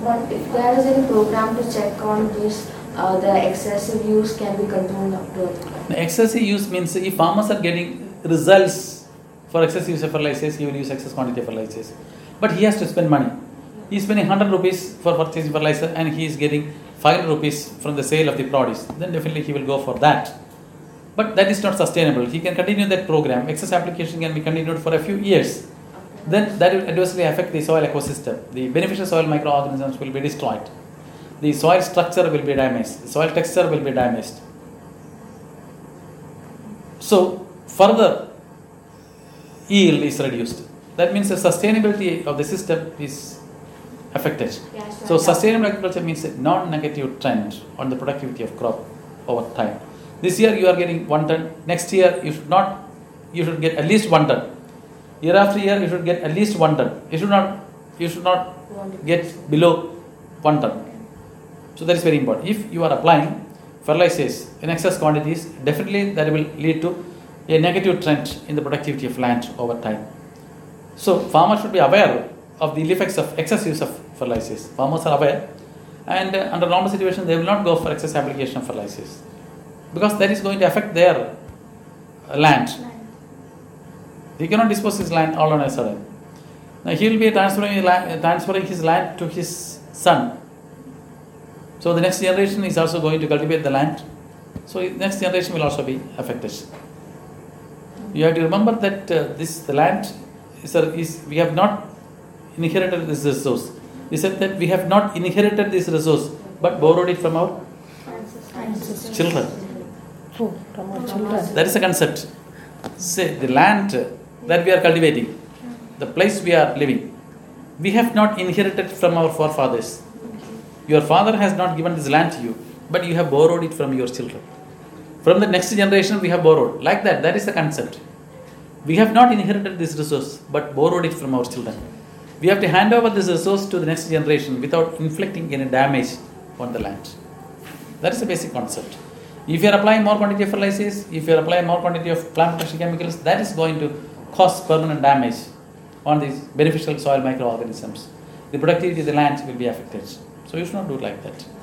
But if there is any program to check on this, the excessive use can be controlled up to it. Excessive use means if farmers are getting results for excessive use of fertilizers, he will use excess quantity of fertilizers. But he has to spend money. He is spending 100 rupees for purchasing fertilizer and he is getting 500 rupees from the sale of the produce. Then definitely he will go for that. But that is not sustainable. He can continue that program. Excess application can be continued for a few years. Then that will adversely affect the soil ecosystem. The beneficial soil microorganisms will be destroyed. The soil structure will be damaged. The soil texture will be damaged. So further yield is reduced. That means the sustainability of the system is affected. Yes, So sustainable agriculture means a non-negative trend on the productivity of crop over time. This year you are getting 1 ton. Next year you should get at least 1 ton. Year after year you should get at least 1 ton. You should not get below 1 ton. So that is very important. If you are applying fertilizers in excess quantities, definitely that will lead to a negative trend in the productivity of land over time. So farmers should be aware of the ill effects of excess use of fertilizers. Farmers are aware, and under normal situation they will not go for excess application of fertilizers because that is going to affect their land. He cannot dispose his land all on a sudden. Now he will be transferring his land to his son. So the next generation is also going to cultivate the land. So the next generation will also be affected. You have to remember that the land is we have not inherited this resource. We said that we have not inherited this resource but borrowed it from our children. From our children. That is a concept. Say the land that we are cultivating, the place we are living, we have not inherited from our forefathers. Your father has not given this land to you, but you have borrowed it from your children. From the next generation we have borrowed. Like that, that is the concept. We have not inherited this resource, but borrowed it from our children. We have to hand over this resource to the next generation without inflicting any damage on the land. That is the basic concept. If you are applying more quantity of fertilizers, if you are applying more quantity of plant protection chemicals, that is going to cause permanent damage on these beneficial soil microorganisms. The productivity of the land will be affected. So you should not do it like that.